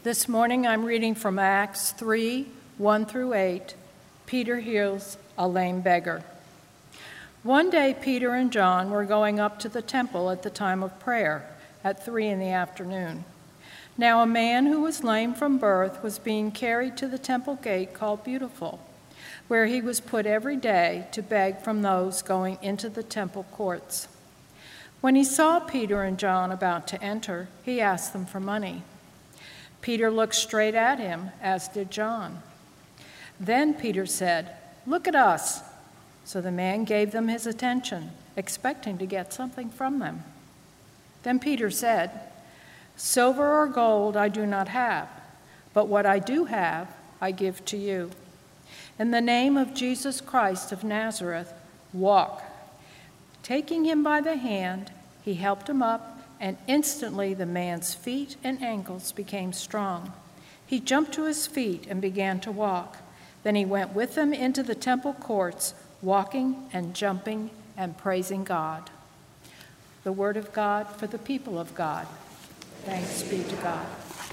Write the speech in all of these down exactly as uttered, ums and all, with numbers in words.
This morning I'm reading from Acts three, one through eight. Peter heals a lame beggar. One day Peter and John were going up to the temple at the time of prayer, at three in the afternoon. Now a man who was lame from birth was being carried to the temple gate called Beautiful, where he was put every day to beg from those going into the temple courts. When he saw Peter and John about to enter, he asked them for money. Peter looked straight at him, as did John. Then Peter said, "Look at us." So the man gave them his attention, expecting to get something from them. Then Peter said, "Silver or gold I do not have, but what I do have I give to you. In the name of Jesus Christ of Nazareth, walk." Taking him by the hand, he helped him up, and instantly the man's feet and ankles became strong. He jumped to his feet and began to walk. Then he went with them into the temple courts, walking and jumping and praising God. The word of God for the people of God. Thanks be to God.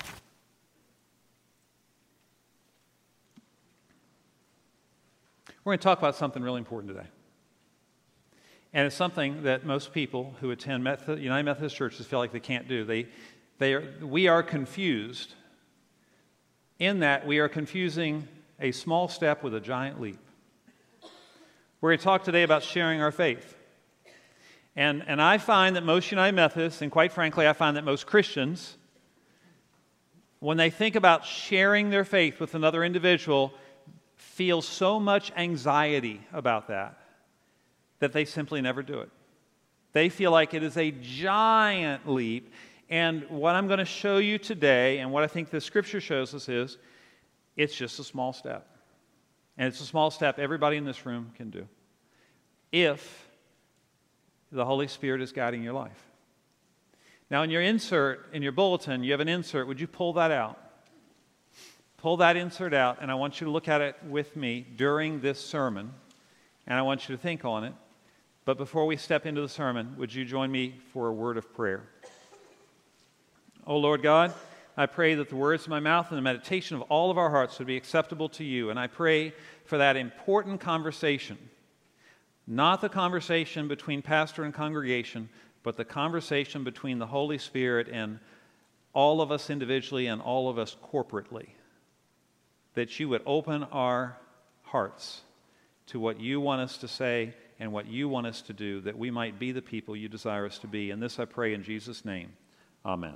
We're going to talk about something really important today. And it's something that most people who attend Methodist, United Methodist churches feel like they can't do. They, they are, we are confused in that we are confusing a small step with a giant leap. We're going to talk today about sharing our faith. And, and I find that most United Methodists, and quite frankly, I find that most Christians, when they think about sharing their faith with another individual, feel so much anxiety about that, that they simply never do it. They feel like it is a giant leap, and what I'm going to show you today, and what I think the Scripture shows us is, it's just a small step. And it's a small step everybody in this room can do, if the Holy Spirit is guiding your life. Now, in your insert, in your bulletin, you have an insert. Would you pull that out? Pull that insert out, and I want you to look at it with me during this sermon, and I want you to think on it. But before we step into the sermon, would you join me for a word of prayer? Oh, Lord God, I pray that the words of my mouth and the meditation of all of our hearts would be acceptable to you, and I pray for that important conversation, not the conversation between pastor and congregation, but the conversation between the Holy Spirit and all of us individually and all of us corporately, that you would open our hearts to what you want us to say and what you want us to do, that we might be the people you desire us to be. And this I pray in Jesus' name. Amen.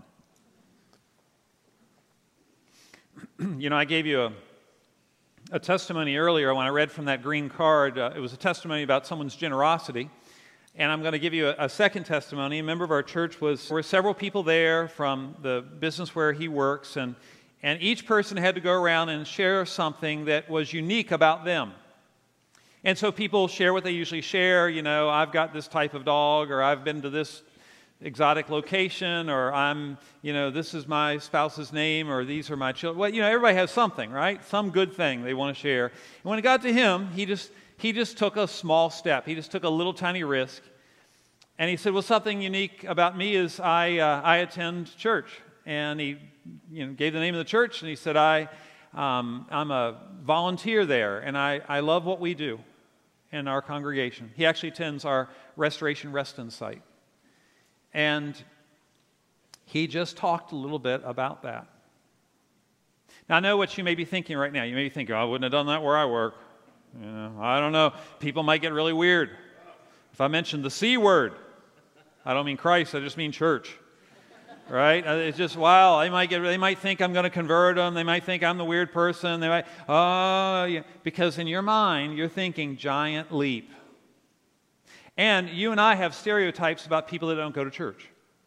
You know, I gave you a, a testimony earlier when I read from that green card. Uh, it was a testimony about someone's generosity. And I'm going to give you a, a second testimony. A member of our church was, there were several people there from the business where he works, and, and each person had to go around and share something that was unique about them. And so people share what they usually share. You know, I've got this type of dog, or I've been to this exotic location, or I'm, you know, this is my spouse's name, or these are my children. Well, you know, everybody has something, right? Some good thing they want to share. And when it got to him, he just he just took a small step. He just took a little tiny risk. And he said, well, something unique about me is I uh, I attend church. And he, you know, gave the name of the church, and he said, I um, I'm a volunteer there, and I, I love what we do in our congregation. He actually attends our Restoration Reston site. And he just talked a little bit about that. Now, I know what you may be thinking right now. You may be thinking, oh, I wouldn't have done that where I work. You know, I don't know. People might get really weird if I mention the C word. I don't mean Christ, I just mean church. Right? It's just, wow, they might get, they might think I'm going to convert them. They might think I'm the weird person. They might, oh, yeah. Because in your mind, you're thinking giant leap. And you and I have stereotypes about people that don't go to church.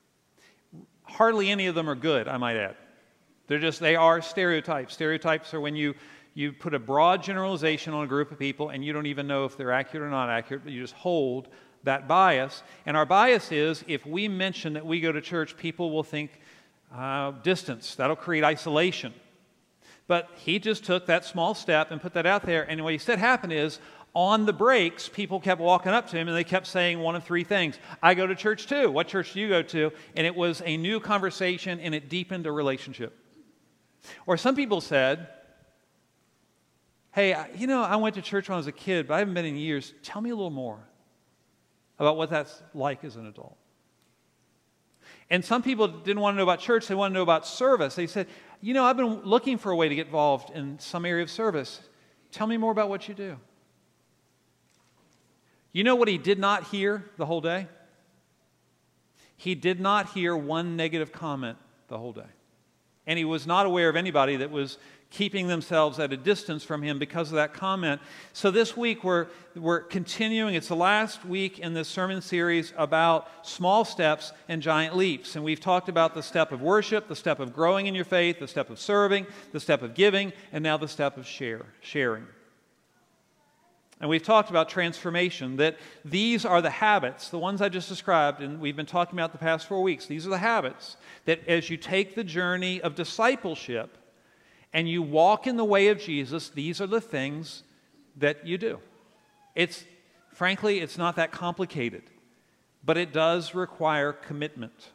Hardly any of them are good, I might add. They're just, they are stereotypes. Stereotypes are when you, you put a broad generalization on a group of people and you don't even know if they're accurate or not accurate, but you just hold that bias. And our bias is, if we mention that we go to church, people will think uh, distance. That'll create isolation. But he just took that small step and put that out there. And what he said happened is, on the breaks, people kept walking up to him and they kept saying one of three things. I go to church too. What church do you go to? And it was a new conversation, and it deepened a relationship. Or some people said, hey, I- you know, I went to church when I was a kid, but I haven't been in years. Tell me a little more about what that's like as an adult. And some people didn't want to know about church. They wanted to know about service. They said, you know, I've been looking for a way to get involved in some area of service. Tell me more about what you do. You know what he did not hear the whole day? He did not hear one negative comment the whole day. And he was not aware of anybody that was keeping themselves at a distance from him because of that comment. So this week we're, we're continuing. It's the last week in this sermon series about small steps and giant leaps. And we've talked about the step of worship, the step of growing in your faith, the step of serving, the step of giving, and now the step of share, sharing. And we've talked about transformation, that these are the habits, the ones I just described, and we've been talking about the past four weeks. These are the habits that as you take the journey of discipleship and you walk in the way of Jesus, these are the things that you do. It's, frankly, it's not that complicated, but it does require commitment.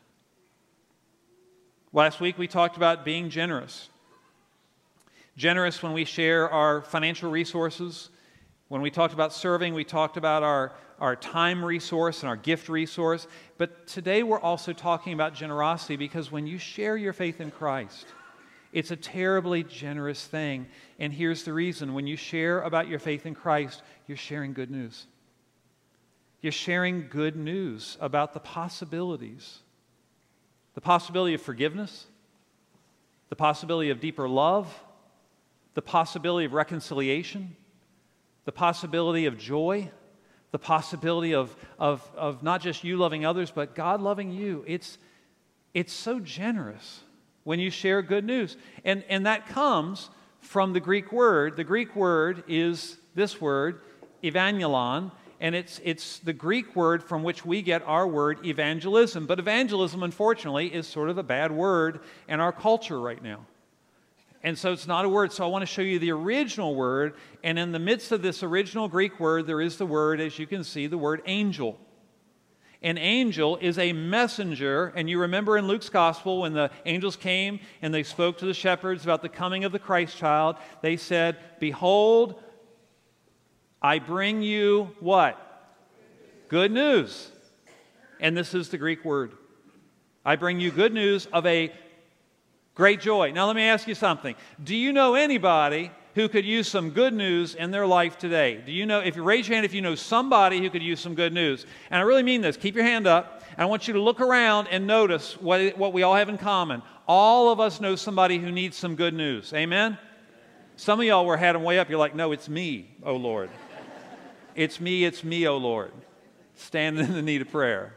Last week we talked about being generous. Generous when we share our financial resources. When we talked about serving, we talked about our, our time resource and our gift resource. But today we're also talking about generosity, because when you share your faith in Christ, it's a terribly generous thing. And here's the reason. When you share about your faith in Christ, you're sharing good news. You're sharing good news about the possibilities. The possibility of forgiveness, the possibility of deeper love, the possibility of reconciliation, the possibility of joy, the possibility of, of, of not just you loving others, but God loving you. It's, it's so generous when you share good news. And, and that comes from the Greek word. The Greek word is this word, evangelon, and it's, it's the Greek word from which we get our word evangelism. But evangelism, unfortunately, is sort of a bad word in our culture right now. And so it's not a word. So I want to show you the original word. And in the midst of this original Greek word, there is the word, as you can see, the word angel. An angel is a messenger. And you remember in Luke's gospel when the angels came and they spoke to the shepherds about the coming of the Christ child, they said, behold, I bring you what? Good news. And this is the Greek word. I bring you good news of a great joy. Now let me ask you something. Do you know anybody who could use some good news in their life today? Do you know, if you raise your hand, if you know somebody who could use some good news? And I really mean this. Keep your hand up. And I want you to look around and notice what, what we all have in common. All of us know somebody who needs some good news. Amen? Some of y'all were had them way up. You're like, no, it's me, oh Lord. It's me, it's me, oh Lord. Standing in the need of prayer.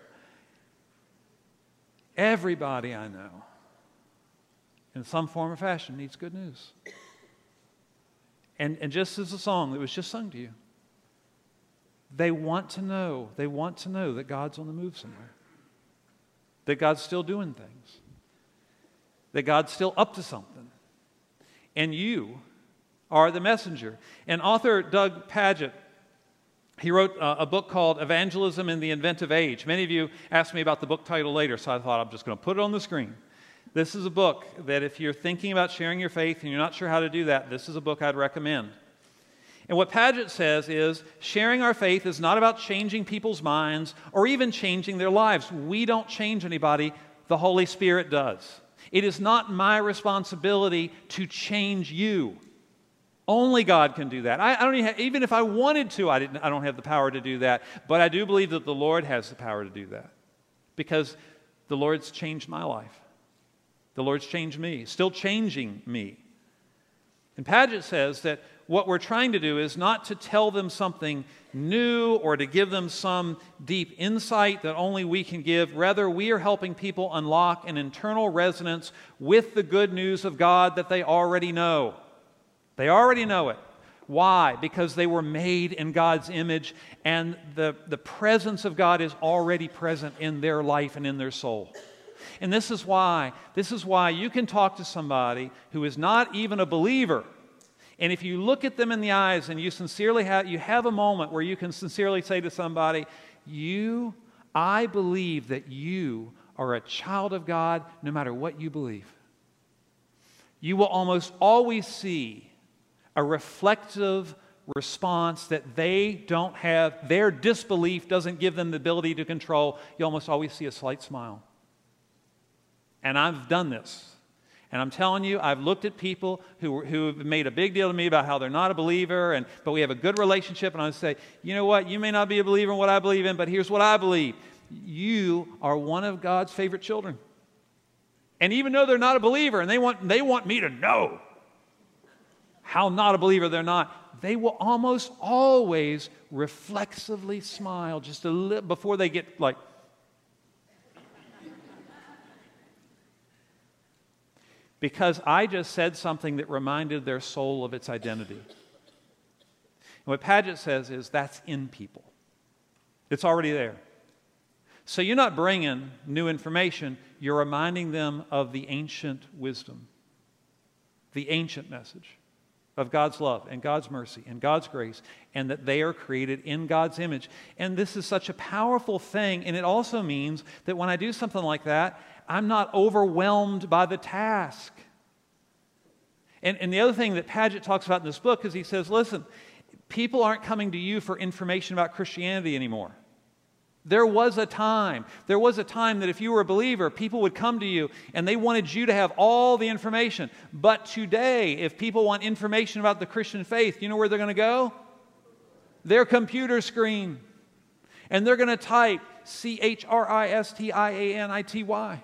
Everybody I know, in some form or fashion, needs good news. And, and just as a song that was just sung to you, they want to know, they want to know that God's on the move somewhere. That God's still doing things. That God's still up to something. And you are the messenger. And author Doug Pagitt, he wrote uh, a book called Evangelism in the Inventive Age. Many of you asked me about the book title later, so I thought I'm just going to put it on the screen. This is a book that if you're thinking about sharing your faith and you're not sure how to do that, this is a book I'd recommend. And what Pagitt says is, sharing our faith is not about changing people's minds or even changing their lives. We don't change anybody. The Holy Spirit does. It is not my responsibility to change you. Only God can do that. I, I don't even, have, even if I wanted to, I, didn't, I don't have the power to do that. But I do believe that the Lord has the power to do that, because the Lord's changed my life. The Lord's changed me, still changing me. And Pagitt says that what we're trying to do is not to tell them something new or to give them some deep insight that only we can give. Rather, we are helping people unlock an internal resonance with the good news of God that they already know. They already know it. Why? Because they were made in God's image, and the, the presence of God is already present in their life and in their soul. And this is why, this is why you can talk to somebody who is not even a believer, and if you look at them in the eyes and you sincerely have, you have a moment where you can sincerely say to somebody, you, I believe that you are a child of God no matter what you believe. you will almost always see a reflective response that they don't have. Their disbelief doesn't give them the ability to control. You almost always see a slight smile. And I've done this. And I'm telling you, I've looked at people who, who have made a big deal to me about how they're not a believer, and but we have a good relationship, and I say, you know what, you may not be a believer in what I believe in, but here's what I believe. You are one of God's favorite children. And even though they're not a believer, and they want, they want me to know how not a believer they're not, they will almost always reflexively smile just a little before they get like, because I just said something that reminded their soul of its identity. And what Paget says is that's in people. It's already there. So you're not bringing new information, you're reminding them of the ancient wisdom, the ancient message of God's love and God's mercy and God's grace, and that they are created in God's image. And this is such a powerful thing, and it also means that when I do something like that, I'm not overwhelmed by the task. And, and the other thing that Paget talks about in this book is he says, listen, people aren't coming to you for information about Christianity anymore. There was a time, there was a time that if you were a believer, people would come to you and they wanted you to have all the information. But today, if people want information about the Christian faith, you know where they're going to go? Their computer screen. And they're going to type C H R I S T I A N I T Y.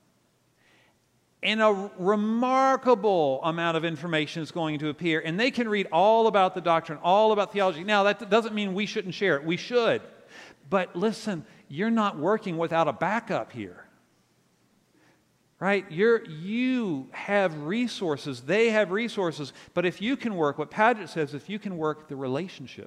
And a remarkable amount of information is going to appear. And they can read all about the doctrine, all about theology. Now, that doesn't mean we shouldn't share it. We should. But listen, you're not working without a backup here. Right? You're, you have resources. They have resources. But if you can work, what Paget says, if you can work the relationship,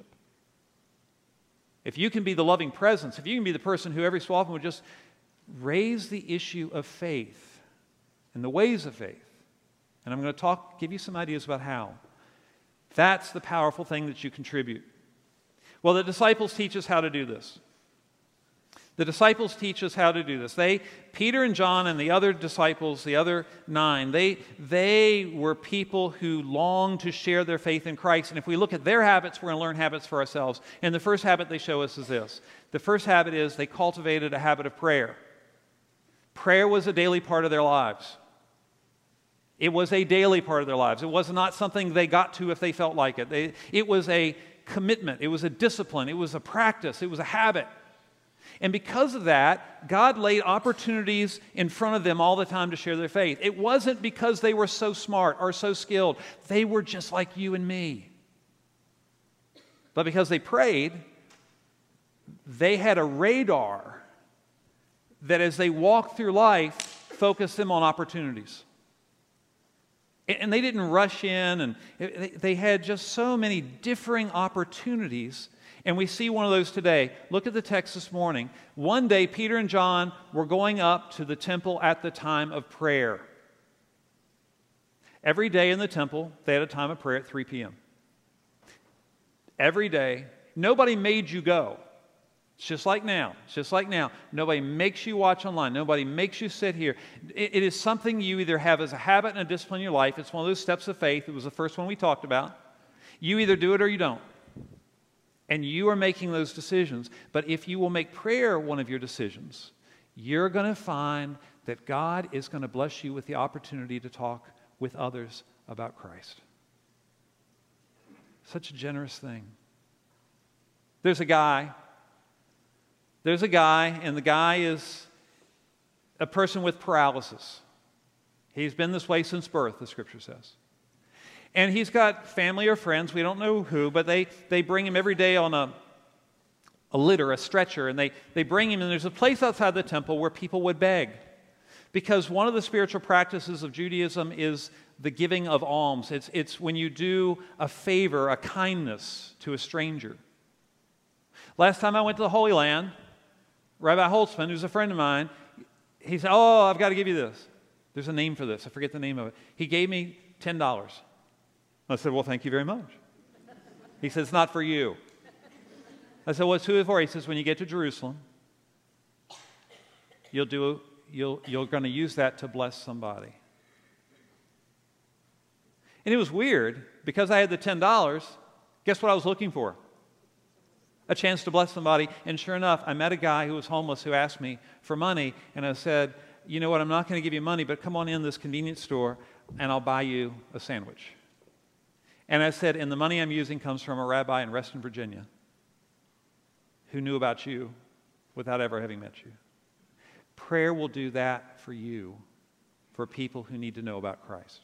if you can be the loving presence, if you can be the person who every so often would just raise the issue of faith and the ways of faith, and I'm going to talk, give you some ideas about how, that's the powerful thing that you contribute. Well, the disciples teach us how to do this. The disciples teach us how to do this. They, Peter and John and the other disciples, the other nine, they, they were people who longed to share their faith in Christ. And if we look at their habits, we're going to learn habits for ourselves. And the first habit they show us is this. The first habit is they cultivated a habit of prayer. Prayer was a daily part of their lives. It was a daily part of their lives. It was not something they got to if they felt like it. They, it was a commitment. It was a discipline. It was a practice. It was a habit. And because of that, God laid opportunities in front of them all the time to share their faith. It wasn't because they were so smart or so skilled. They were just like you and me. But because they prayed, they had a radar that as they walked through life, focused them on opportunities. And they didn't rush in, and they had just so many differing opportunities. And we see one of those today. Look at the text this morning. One day, Peter and John were going up to the temple at the time of prayer. Every day in the temple, they had a time of prayer at three p.m. Every day. Nobody made you go. It's just like now. It's just like now. Nobody makes you watch online. Nobody makes you sit here. It, it is something you either have as a habit and a discipline in your life. It's one of those steps of faith. It was the first one we talked about. You either do it or you don't. And you are making those decisions. But if you will make prayer one of your decisions, you're going to find that God is going to bless you with the opportunity to talk with others about Christ. Such a generous thing. There's a guy. There's a guy, and the guy is a person with paralysis. He's been this way since birth, the Scripture says. And he's got family or friends, we don't know who, but they, they bring him every day on a, a litter, a stretcher, and they, they bring him, and there's a place outside the temple where people would beg. Because one of the spiritual practices of Judaism is the giving of alms. It's, it's when you do a favor, a kindness to a stranger. Last time I went to the Holy Land, Rabbi Holtzman, who's a friend of mine, he said, oh, I've got to give you this. There's a name for this. I forget the name of it. He gave me ten dollars. I said, well, thank you very much. He said, it's not for you. I said, what's who it for? He says, when you get to Jerusalem, you'll do, you'll, you're going to use that to bless somebody. And it was weird, because I had the ten dollars, guess what I was looking for? A chance to bless somebody. And sure enough, I met a guy who was homeless who asked me for money, and I said, you know what, I'm not going to give you money, but come on in this convenience store, and I'll buy you a sandwich. And I said, and the money I'm using comes from a rabbi in Reston, Virginia, who knew about you without ever having met you. Prayer will do that for you, for people who need to know about Christ.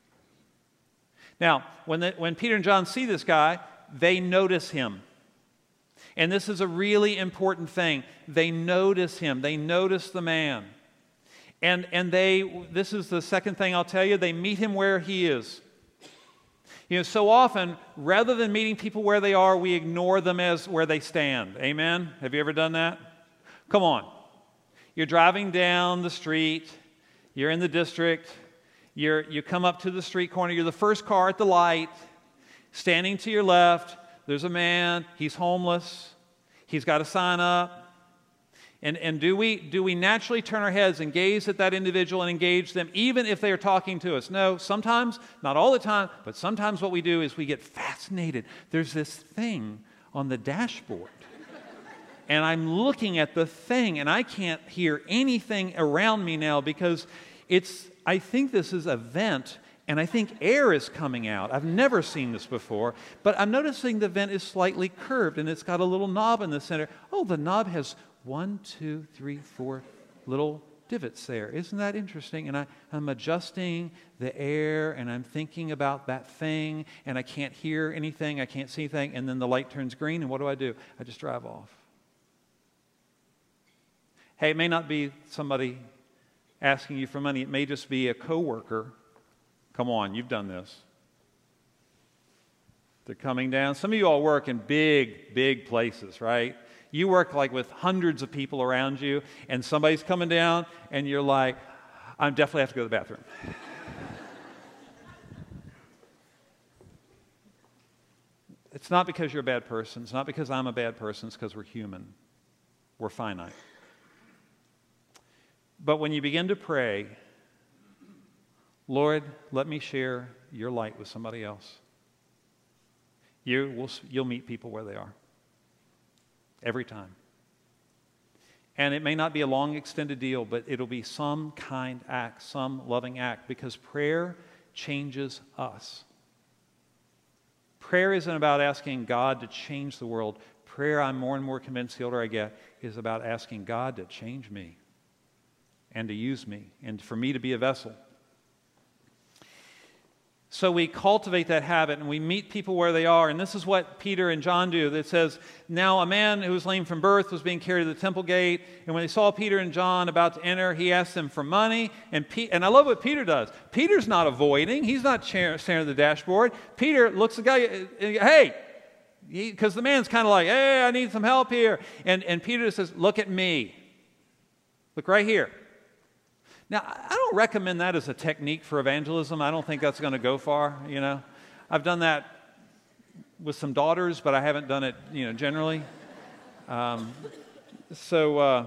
Now, when, the, when Peter and John see this guy, they notice him. And this is a really important thing. They notice him. They notice the man. And, and they, this is the second thing I'll tell you, they meet him where he is. You know, so often, rather than meeting people where they are, we ignore them as where they stand. Amen? Have you ever done that? Come on. You're driving down the street. You're in the district. You're, you come up to the street corner. You're the first car at the light. Standing to your left, there's a man. He's homeless. He's got a sign up. And, and do we, do we naturally turn our heads and gaze at that individual and engage them, even if they are talking to us? No, sometimes, not all the time, but sometimes what we do is we get fascinated. There's this thing on the dashboard. And I'm looking at the thing, and I can't hear anything around me now because it's, I think this is a vent, and I think air is coming out. I've never seen this before, but I'm noticing the vent is slightly curved, and it's got a little knob in the center. Oh, the knob has one, two, three, four little divots there. Isn't that interesting? And I, I'm adjusting the air, and I'm thinking about that thing, and I can't hear anything, I can't see anything, and then the light turns green, and what do I do? I just drive off. Hey, it may not be somebody asking you for money. It may just be a coworker. Come on, you've done this. They're coming down. Some of you all work in big, big places, right? You work like with hundreds of people around you, and somebody's coming down, and you're like, I definitely have to go to the bathroom. It's not because you're a bad person. It's not because I'm a bad person. It's because we're human. We're finite. But when you begin to pray, Lord, let me share your light with somebody else. You will, you'll meet people where they are. Every time. And it may not be a long, extended deal, but it'll be some kind act, some loving act, because prayer changes us. Prayer isn't about asking God to change the world. Prayer, I'm more and more convinced the older I get, is about asking God to change me and to use me and for me to be a vessel. So we cultivate that habit and we meet people where they are. And this is what Peter and John do. It says, now a man who was lame from birth was being carried to the temple gate. And when they saw Peter and John about to enter, he asked them for money. And, Pe- and I love what Peter does. Peter's not avoiding. He's not staring at the dashboard. Peter looks at the guy, hey, because the man's kind of like, hey, I need some help here. And, and Peter says, look at me. Look right here. Now, I don't recommend that as a technique for evangelism. I don't think that's going to go far, you know. I've done that with some daughters, but I haven't done it, you know, generally. Um, so uh,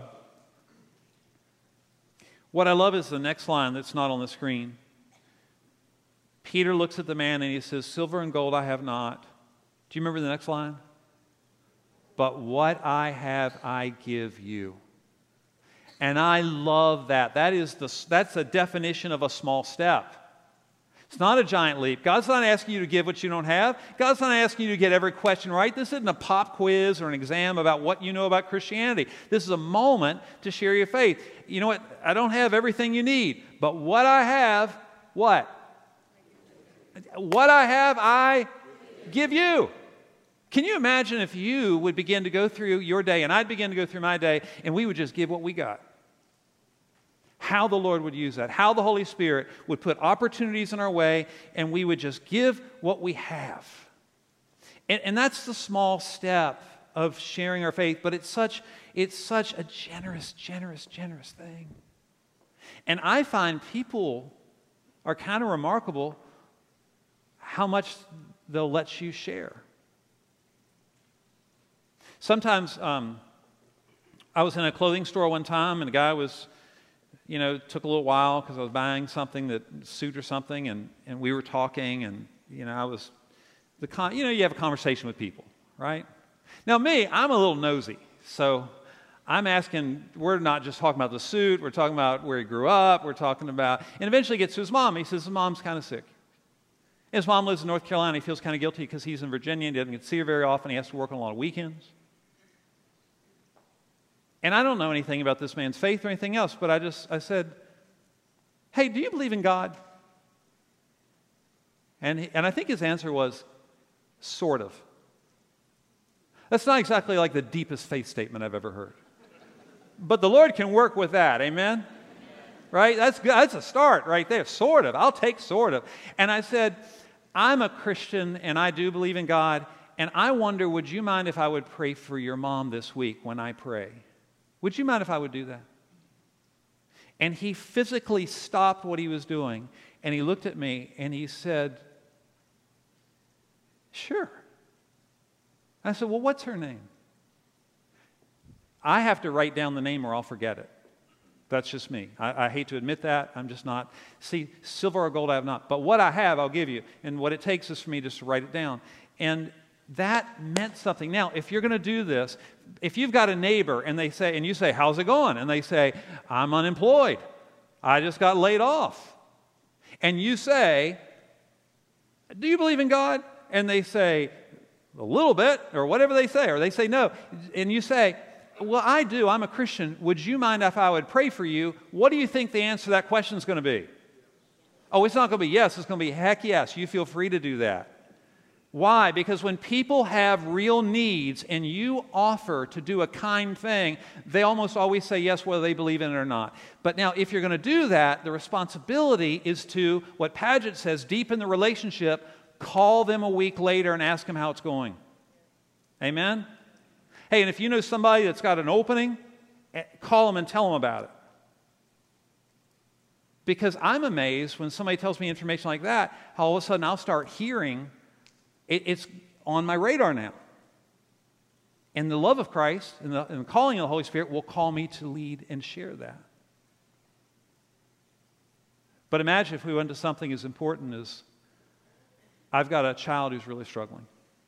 what I love is the next line that's not on the screen. Peter looks at the man and he says, silver and gold I have not. Do you remember the next line? But what I have I give you. And I love that. That is the, that's a definition of a small step. It's not a giant leap. God's not asking you to give what you don't have. God's not asking you to get every question right. This isn't a pop quiz or an exam about what you know about Christianity. This is a moment to share your faith. You know what? I don't have everything you need, but what I have, what? What I have, I give you. Can you imagine if you would begin to go through your day, and I'd begin to go through my day, and we would just give what we got? How the Lord would use that, how the Holy Spirit would put opportunities in our way, and we would just give what we have. And, and that's the small step of sharing our faith, but it's such, it's such a generous, generous, generous thing. And I find people are kind of remarkable how much they'll let you share. Sometimes um, I was in a clothing store one time, and a guy was, you know, it took a little while because I was buying something, that suit or something, and, and we were talking, and, you know, I was, the con- you know, you have a conversation with people, right? Now me, I'm a little nosy, so I'm asking, we're not just talking about the suit, we're talking about where he grew up, we're talking about, and eventually gets to his mom. He says his mom's kind of sick. His mom lives in North Carolina. He feels kind of guilty because he's in Virginia and doesn't get to see her very often. He has to work on a lot of weekends. And I don't know anything about this man's faith or anything else, but I just, I said, hey, do you believe in God? And, he, and I think his answer was, sort of. That's not exactly like the deepest faith statement I've ever heard. But the Lord can work with that, amen? Right? That's good. That's a start right there, sort of. I'll take sort of. And I said, I'm a Christian and I do believe in God, and I wonder, would you mind if I would pray for your mom this week when I pray? Would you mind if I would do that? And he physically stopped what he was doing, and he looked at me, and he said, sure. I said, well, what's her name? I have to write down the name or I'll forget it. That's just me. I, I hate to admit that. I'm just not. See, silver or gold I have not. But what I have, I'll give you. And what it takes is for me just to write it down. And that meant something. Now, if you're going to do this, if you've got a neighbor and they say, and you say, how's it going? And they say, I'm unemployed. I just got laid off. And you say, do you believe in God? And they say, a little bit, or whatever they say, or they say no. And you say, well, I do. I'm a Christian. Would you mind if I would pray for you? What do you think the answer to that question is going to be? Oh, it's not going to be yes. It's going to be heck yes. You feel free to do that. Why? Because when people have real needs and you offer to do a kind thing, they almost always say yes, whether they believe in it or not. But now, if you're going to do that, the responsibility is to, what Paget says, deepen the relationship, call them a week later and ask them how it's going. Amen? Hey, and if you know somebody that's got an opening, call them and tell them about it. Because I'm amazed when somebody tells me information like that, how all of a sudden I'll start hearing, it, it's on my radar now. And the love of Christ and the, and the calling of the Holy Spirit will call me to lead and share that. But imagine if we went to something as important as, I've got a child who's really struggling.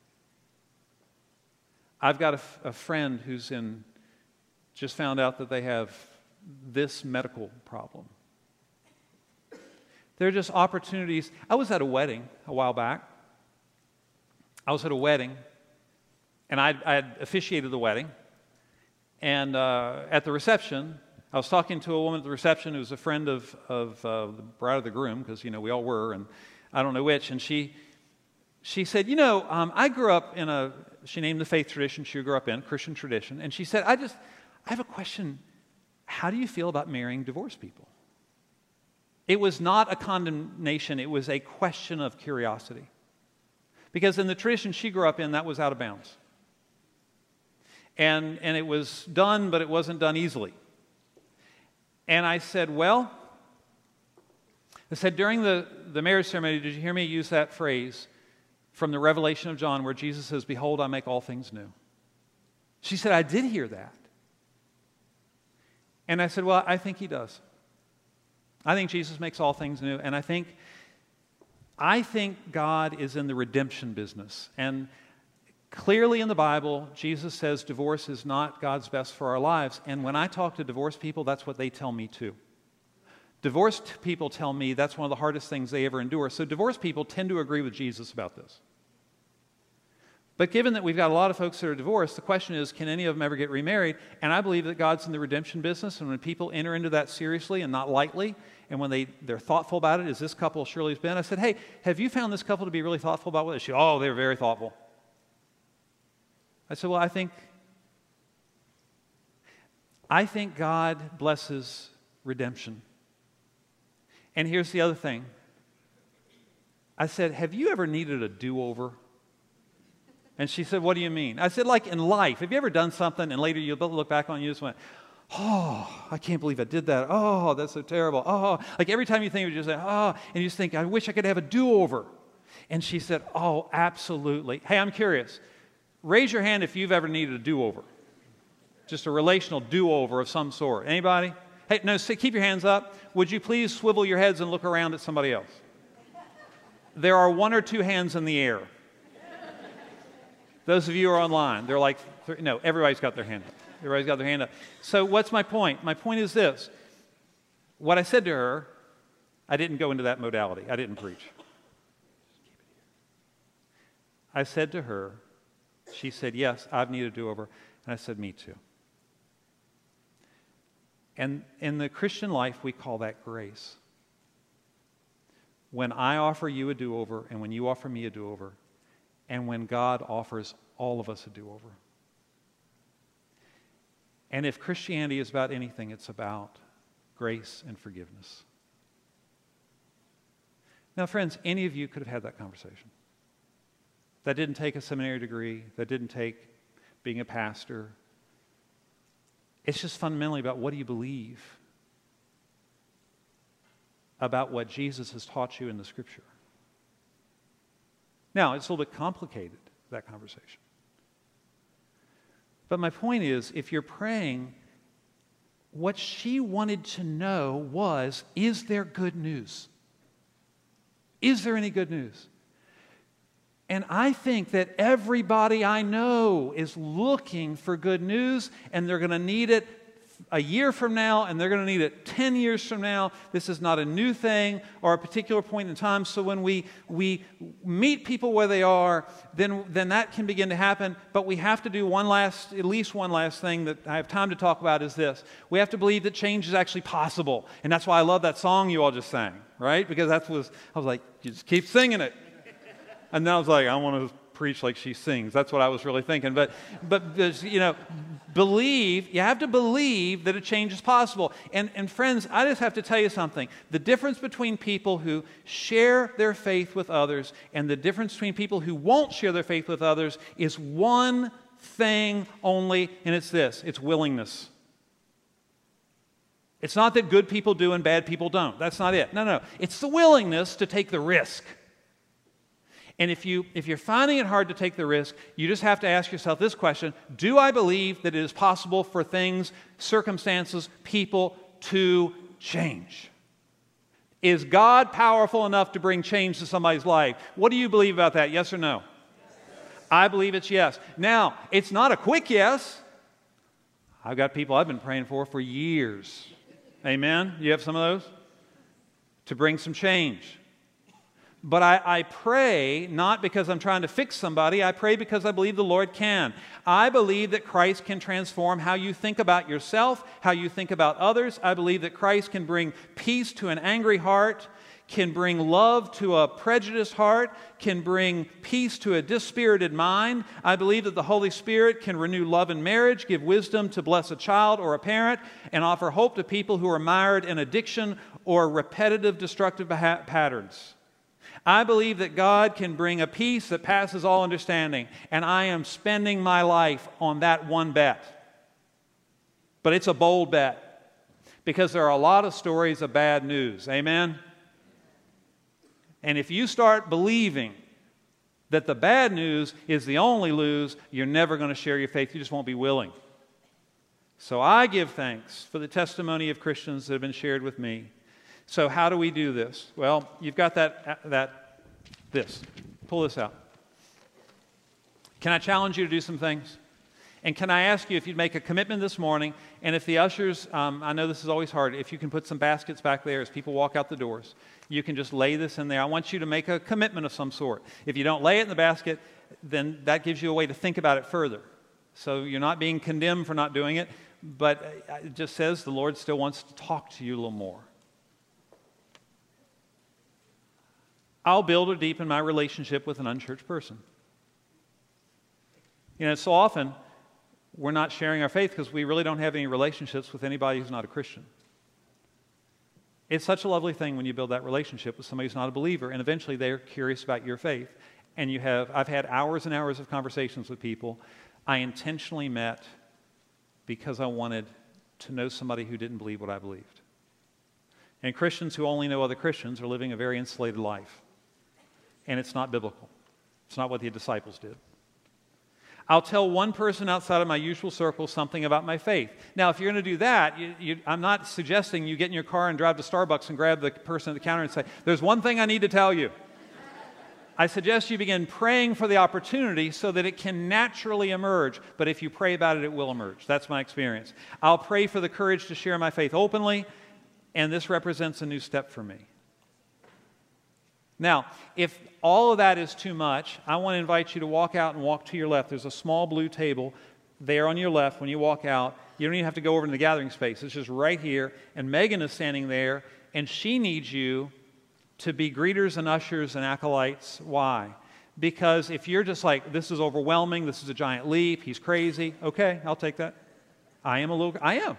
I've got a, a friend who's in, just found out that they have this medical problem. There are just opportunities. I was at a wedding a while back. I was at a wedding, and I had officiated the wedding. And uh, at the reception, I was talking to a woman at the reception who was a friend of, of uh, the bride of the groom, because, you know, we all were, and I don't know which. And she, she said, you know, um, I grew up in a, she named the faith tradition she grew up in, Christian tradition. And she said, I just, I have a question. How do you feel about marrying divorced people? It was not a condemnation. It was a question of curiosity. Because in the tradition she grew up in, that was out of bounds. And, and it was done, but it wasn't done easily. And I said, well, I said, during the, the marriage ceremony, did you hear me use that phrase from the Revelation of John where Jesus says, behold, I make all things new? She said, I did hear that. And I said, well, I think he does. I think Jesus makes all things new. And I think, I think God is in the redemption business. And clearly in the Bible, Jesus says divorce is not God's best for our lives. And when I talk to divorced people, that's what they tell me too. Divorced people tell me that's one of the hardest things they ever endure. So divorced people tend to agree with Jesus about this. But given that we've got a lot of folks that are divorced, the question is, can any of them ever get remarried? And I believe that God's in the redemption business, and when people enter into that seriously and not lightly, and when they, they're thoughtful about it, as this couple Shirley's been, I said, hey, have you found this couple to be really thoughtful about what? She said, oh, they're very thoughtful. I said, well, I think, I think God blesses redemption. And here's the other thing. I said, have you ever needed a do-over? And she said, what do you mean? I said, like in life, have you ever done something and later you'll look back on it and you just went, oh, I can't believe I did that. Oh, that's so terrible. Oh, like every time you think of it, you just say, oh, and you just think, I wish I could have a do-over. And she said, oh, absolutely. Hey, I'm curious. Raise your hand if you've ever needed a do-over. Just a relational do-over of some sort. Anybody? Hey, no, say, keep your hands up. Would you please swivel your heads and look around at somebody else? There are one or two hands in the air. Those of you who are online, they're like, no, everybody's got their hand up. Everybody's got their hand up. So what's my point? My point is this. What I said to her, I didn't go into that modality. I didn't preach. I said to her, she said, yes, I've needed a do-over. And I said, me too. And in the Christian life, we call that grace. When I offer you a do-over, and when you offer me a do-over, and when God offers all of us a do-over. And if Christianity is about anything, it's about grace and forgiveness. Now, friends, any of you could have had that conversation. That didn't take a seminary degree. That didn't take being a pastor. It's just fundamentally about what do you believe about what Jesus has taught you in the Scripture. Now, it's a little bit complicated, that conversation. But my point is, if you're praying, what she wanted to know was, is there good news? Is there any good news? And I think that everybody I know is looking for good news, and they're going to need it a year from now, and they're going to need it ten years from now. This is not a new thing or a particular point in time. So when we, we meet people where they are, then, then that can begin to happen. But we have to do one last, at least one last thing that I have time to talk about is this. We have to believe that change is actually possible. And that's why I love that song you all just sang, right? Because that was, I was like, you just keep singing it. And then I was like, I want to preach like she sings. That's what I was really thinking. But, but you know, believe, you have to believe that a change is possible. And, and friends, I just have to tell you something. The difference between people who share their faith with others and the difference between people who won't share their faith with others is one thing only, and it's this. It's willingness. It's not that good people do and bad people don't. That's not it. No, no. It's the willingness to take the risk. And if, you, if you're finding it hard to take the risk, you just have to ask yourself this question. Do I believe that it is possible for things, circumstances, people to change? Is God powerful enough to bring change to somebody's life? What do you believe about that, yes or no? Yes. I believe it's yes. Now, it's not a quick yes. I've got people I've been praying for for years. Amen? You have some of those? To bring some change. But I, I pray not because I'm trying to fix somebody. I pray because I believe the Lord can. I believe that Christ can transform how you think about yourself, how you think about others. I believe that Christ can bring peace to an angry heart, can bring love to a prejudiced heart, can bring peace to a dispirited mind. I believe that the Holy Spirit can renew love in marriage, give wisdom to bless a child or a parent, and offer hope to people who are mired in addiction or repetitive destructive ha- patterns. I believe that God can bring a peace that passes all understanding, and I am spending my life on that one bet. But it's a bold bet, because there are a lot of stories of bad news. Amen? And if you start believing that the bad news is the only news, you're never going to share your faith. You just won't be willing. So I give thanks for the testimony of Christians that have been shared with me. So how do we do this? Well, you've got that, that, this. Pull this out. Can I challenge you to do some things? And can I ask you if you'd make a commitment this morning, and if the ushers, um, I know this is always hard, if you can put some baskets back there as people walk out the doors, you can just lay this in there. I want you to make a commitment of some sort. If you don't lay it in the basket, then that gives you a way to think about it further. So you're not being condemned for not doing it, but it just says the Lord still wants to talk to you a little more. I'll build or deepen my relationship with an unchurched person. You know, so often we're not sharing our faith because we really don't have any relationships with anybody who's not a Christian. It's such a lovely thing when you build that relationship with somebody who's not a believer, and eventually they're curious about your faith. And you have, I've had hours and hours of conversations with people I intentionally met because I wanted to know somebody who didn't believe what I believed. And Christians who only know other Christians are living a very insulated life. And it's not biblical. It's not what the disciples did. I'll tell one person outside of my usual circle something about my faith. Now, if you're going to do that, you, you, I'm not suggesting you get in your car and drive to Starbucks and grab the person at the counter and say, there's one thing I need to tell you. I suggest you begin praying for the opportunity so that it can naturally emerge. But if you pray about it, it will emerge. That's my experience. I'll pray for the courage to share my faith openly, and this represents a new step for me. Now, if all of that is too much, I want to invite you to walk out and walk to your left. There's a small blue table there on your left when you walk out. You don't even have to go over to the gathering space. It's just right here. And Megan is standing there, and she needs you to be greeters and ushers and acolytes. Why? Because if you're just like, this is overwhelming, this is a giant leap, he's crazy, okay, I'll take that. I am a little, I am.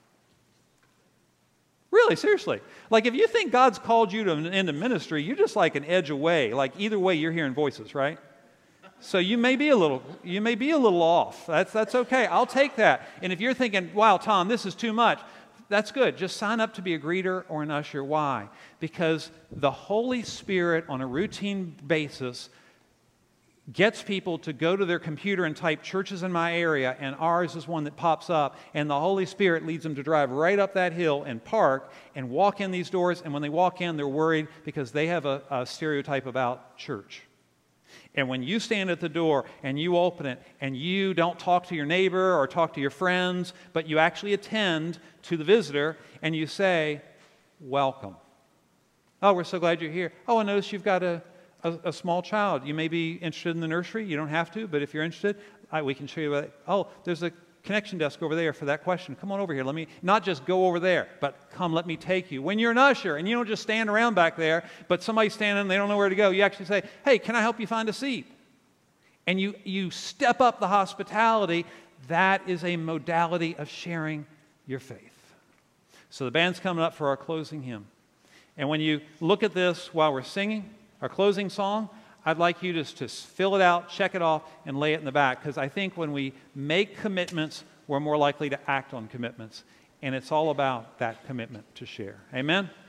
Really, seriously. Like if you think God's called you to into ministry, you're just like an edge away. Like either way, you're hearing voices, right? So you may be a little, you may be a little off. That's that's okay. I'll take that. And if you're thinking, wow, Tom, this is too much, that's good. Just sign up to be a greeter or an usher. Why? Because the Holy Spirit on a routine basis gets people to go to their computer and type churches in my area, and ours is one that pops up, and the Holy Spirit leads them to drive right up that hill and park and walk in these doors, and when they walk in, they're worried because they have a, a stereotype about church. And when you stand at the door and you open it and you don't talk to your neighbor or talk to your friends, but you actually attend to the visitor and you say, welcome. Oh, we're so glad you're here. Oh, I notice you've got a, a, a small child. You may be interested in the nursery. You don't have to, but if you're interested, I, we can show you. What, oh, there's a connection desk over there for that question. Come on over here. Let me, not just go over there, but come, let me take you. When you're an usher and you don't just stand around back there, but somebody's standing and they don't know where to go, you actually say, hey, can I help you find a seat? And you, you step up the hospitality. That is a modality of sharing your faith. So the band's coming up for our closing hymn. And when you look at this while we're singing our closing song, I'd like you just to fill it out, check it off, and lay it in the back. Because I think when we make commitments, we're more likely to act on commitments. And it's all about that commitment to share. Amen?